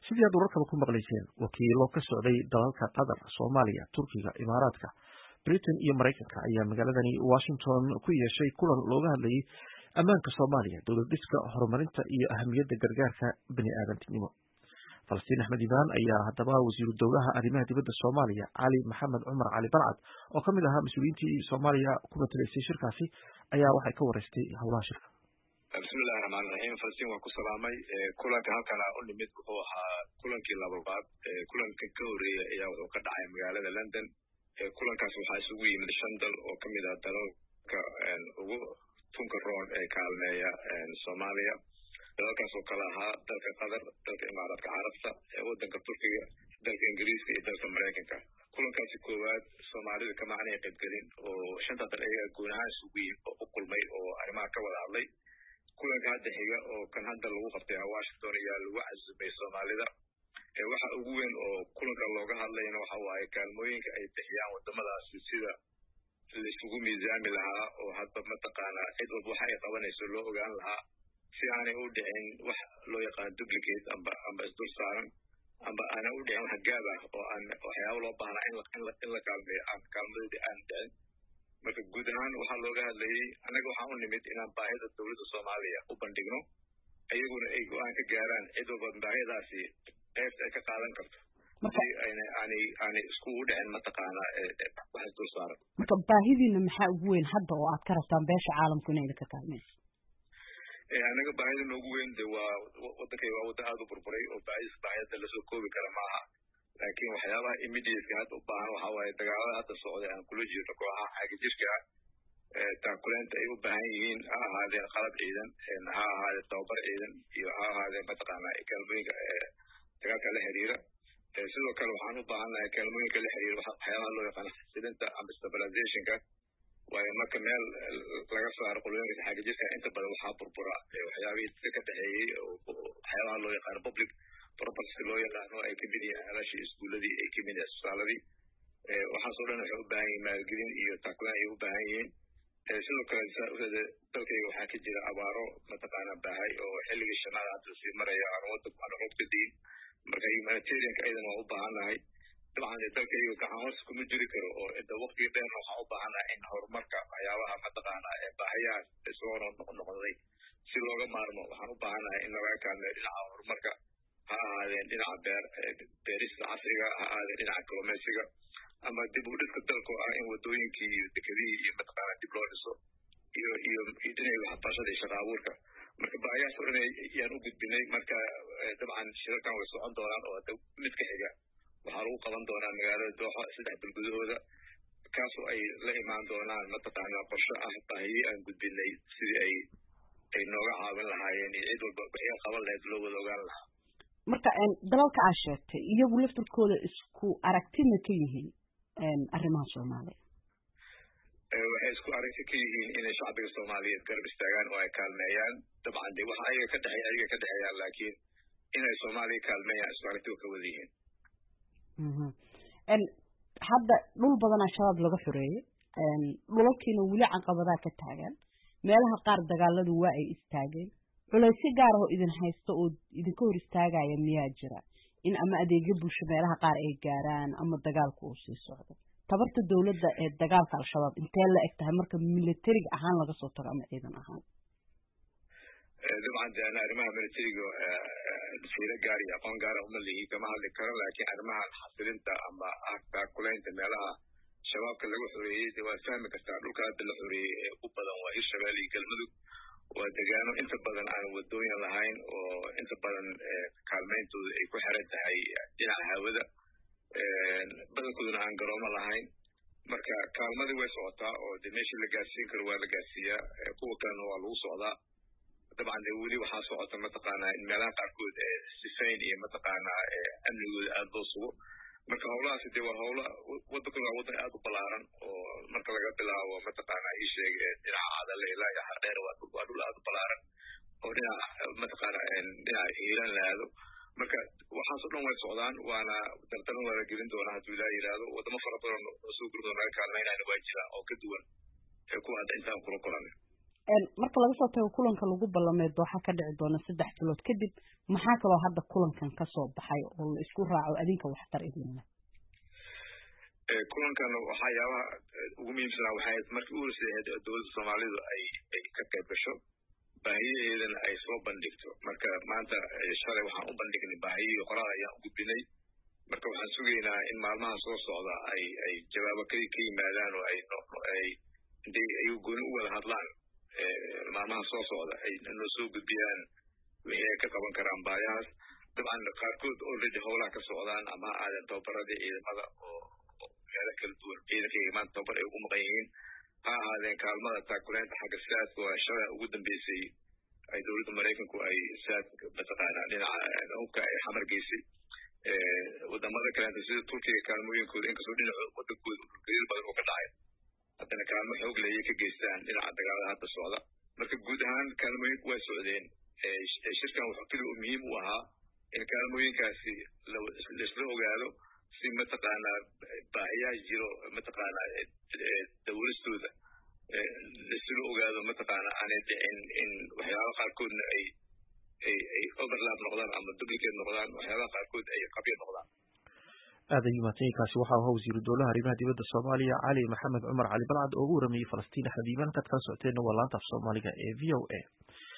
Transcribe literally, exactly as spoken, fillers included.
sidii aad wararkaba ku maqlayseen wakiilo ka socday dalalka Qatar, Soomaaliya, Turkiga, Imaaraadka, Britain iyo Mareykanka ayaa magaaladani Washington ku yeeshay kulan looga hadlayay ammaanka Soomaaliya, dowlad dhiska, horumarinta iyo ahamiyadda gargaarka bini'aadantinimo. Falastiin Axmed Ibaan ayaa haddaba wasiiru dowlaha arrimaha dibadda Soomaaliya Cali Maxamed Cumar Cali Balcad oo ka mid ahaa mas-uuliyiintii Soomaaliya ku matalaysay shirkaasi ayaa waxay ka wareystay howlaha shirka. bismillahi rahmaani rahiim. Falastiin waan ku salaamay. kulanka halkan u nimid wuxuu ahaa kulankii labaad. kulanka ka horeeyay ayaa wuxuu ka dhacay magaalada London. kulankaas waxaa isugu yimid shan dal oo ka mid ah dalalka ugu tunka roon ee kaalmeeya Soomaaliya. dalalkaas oo kala ahaa dalka Qatar, dalka Imaaraadka Carabta, waddanka Turkiga, dalka Ingiriiska iyo dalka Mareykanka. kulankaasi koowaad Soomaalida kama aanay qaybgelin oo shanta dal ayaga gooni ahaan isugu yimid oo u kulmay oo arrimaha ka wada hadlay. kulanka hadda xiga oo kan hadda lagu qabtay Washington ayaa lagu casumay Soomaalida. waxa ugu weyn oo kulanka looga hadlayna waxa waaye kaalmooyinka ay bixiyaan wadamadaasi sida la isugu miisaami lahaa oo hadba mataqaanaa cid walba waxa ay qabanayso loo ogaan lahaa si aanay u dhicin wax loo yaqaan duplicate amba amba isdul saaran amba aanay u dhicin wax gaab ah oo aan waxyaabo loo baahnaa in in la kaalmeeyo aan kaalmadii aan dhicin. marka guud ahaan waxaa looga hadlayay annaga waxaan u nimid inaan baahida dowladda Soomaaliya u bandhigno ayaguna ay go-aan ka gaaraan cid walba baahidaasi qaybta ay ka qaadan karto si aanay aanay aanay isku u dhicin mataqaanaa wax isdul saaran. marka baahidiina maxaa ugu weyn hadda oo aad ka rabtaan beesha caalamku inay ka kaalmeyso? anaga baahida noogu weyn de waa waddankay waa waddan aada u burburay oo baahis baahida lasoo koobi kara maaha. laakiin waxyaabaha immediate hadda u baahan waxa waaye dagaalada hadda socday aan kula jirno kooxaha xagjirka taakuleenta ay u baahan yihiin ha ahaadeen qalab ciidan, ha ahaadeen tababar ciidan iyo ha ahaadeen mataqaanaa kaalmooyinka dagaalka la xiriira. sidoo kale waxaan u baahannahay kaalmooyinka la xiriira waxyaabaha loo yaqaano xasilinta ama stabilizationka. waayo marka meel laga saaro qolooyinka xagjirka inta badan waxaa burbura waxyaabihii dadka ka dhexeeyey waxyaabaha loo yaqaano public property loo yaqaano ay kamid yihiin alashii iskuuladii ay kamid yihiin isbitaaladii. waxaasoo dhan waxay u baahan yihiin maalgelin iyo taakulaan ay u baahan yihiin. sidoo kale dalkayga waxaa ka jira abaaro mataqaanaa baahay oo xilligii shanaad hadda sii maraya aan waddanku aan roobka diin. marka humanitarianka ayadana waa u baahannahay. dabcan dalkayga gacan hoos kuma jiri karo oo inta waqtiga dheerna waxaa u baahannahay in horumarka waxyaabaha mataqaanaa ee baahayaha soo noqnoqday si looga maarmo waxaan u baahannahay in laga kaalmeeyo dhinaca horumarka ha ahaadeen dhinaca beer beerista casriga ha ahaadeen dhinaca kalluumaysiga ama dib u dhiska dalka oo ah in wadooyinkii iyo dekedihii iyo mataqaanaa dib loo dhiso iyo iyo dhinaca waxbarashada iyo shaqa abuurka. marka baahayahaas oo dhan ayaan u gudbinay. marka dabcan shirarkan way socon doonaan oo hadda mid ka xiga waxaa lagu qaban doonaa magaalada Dooxa saddex bil gudahooda kaasoo ay la imaan doonaan mataqaanaa qorshe ah baahiyi aan gudbinay sidii ay ay nooga caawin lahaayeen iyo cid walba wixii qaban lahayd loo wada ogaan lahaa. marka dalalka aad sheegtay iyagu laftirkooda isku aragtina ka yihiin arrimaha Soomaaliya? waxay isku aragti ka yihiin inay shacbiga Soomaaliyeed garab istaagaan oo ay kaalmeeyaan. dabcan de waxa ayaga ka dhexeeya ayaga ka dhexeeyaan laakiin inay Soomaaliya kaalmeeyaan isku aragti ka wada yihiin. hadda dhul badan shabaab laga xoreeyay, dhulalkiina weli caqabadaha ka taagan, meelaha qaar dagaaladu waa ay istaageen. culaysyo gaar ah oo idin haysto oo idinka hor istaagaya miyaa jira in ama adeegyo bulsho meelaha qaar ay gaaraan ama dagaalku uu sii socdo? tabarta dowladda ee dagaalka al-shabaab intee la eg tahay marka militariga ahaan laga soo tago ama ciidan ahaan? dabcan de ana arrimaha militariga fiiro gaar iyo aqoon gaara uma lihi kama hadli karo. laakiin arrimahan xasilinta ama ah taakulaynta meelaha shabaabka lagu xoreeyey de waad fahmi kartaa. dhulka hadda la xoreeyey ee ugu badan waa hirshabelle iyo galmudug. waa degaano inta badan aan wadooyin lahayn oo inta badan kaalmeyntooda ay ku xiran tahay dhinaca hawada badankooduna aan garoomo lahayn. marka kaalmadii way socotaa oo de meeshii la gaarsiin karo waa la gaarsiiyaa. kuwa kalena waa lagu socdaa. dabcan de weli waxaa socota mataqaanaa in meelaha qaarkood ee sifayn iyo mataqaanaa amnigooda aada loo sugo. marka howlahaasi de waa howla waddankuna waa waddan aada u ballaaran oo marka laga bilaabo mataqaanaa ii sheeg dhinaca cadale ilaa iyo xardheer waa waa dhul aada u ballaaran oo dhinaca mataqaanaa dhinaca hiiraan la aado. marka waxaasoo dhan way socdaan waana dardaran waa la gelin doonaa hadduu ilaa yidhaahdo. wadamo fara badan oo soo gurmada naga kaalmeynayna waa jiraan oo ka duwan ee kuwa hadda intaan kula kulanay. marka laga soo tago kulanka lagu ballamay Dooxa ka dhici doona saddex bilood kadib maxaa kaloo hadda kulankan ka soo baxay oo la isku raaco adinka waxtar idin leh kulankan waxyaabaha ugu muhiimsan waxay markii uu horeeyay dowladda Soomaalidu ay ay ka qayb gasho baahiyadeedana ay soo bandhigto marka maanta shalay waxaan u bandhignay baahiyo qoraal ayaan u gudbinay marka waxaan sugaynaa in maalmaha soo socda ay ay jawaabo kali ka yimaadaan oo ay ay intii ay gooni u wada hadlaan maalmaha soo socda ay noo soo gudbiyaan wixii ka qaban karaan baahiyahaas dabcan qaarkood already howlaha ka socdaan ama aadan tababaradii ciidamada oo kala kala duwan ciidankii maanta tababar ay ugu maqan yihiin ha ahaadeen kaalmada taakuleynta xagga siyaadka oo shalay ugu dambeysay ay dowladda Mareykanku ay siyaad mataqaanaa dhinaca hubka ay xamar geysay wadamada kale sida Turkiga kaalmooyinkooda inkastoo dhinaca wadankooda dhulkooda badan oo ka dhacay haddana kaalmo xoog leh ka geystaan dhinaca dagaalada hadda socda marka guud ahaan kaalmooyinku way socdeen shirkan wuxuu kaliya u muhiim u ahaa in kaalmooyinkaasi la isla ogaado si mataqaanaa baahiyaha jiro mataqaanaa dowladooda isla ogaado mataqaanaa aanay dhicin in waxyaabaha qaarkoodna ay ay ay overlap noqdaan ama duplicate noqdaan waxyaabaha qaarkood ay qabyo noqdaan aad ayuu mahadsanyahay waxa uu wasiiru dowlaha arrimaha dibadda Soomaaliya Cali Maxamed Cumar Cali Balcad oo ugu waramayay Falastiin xadiiban ka kala socotayna waa laanta Soomaaliga ee V O A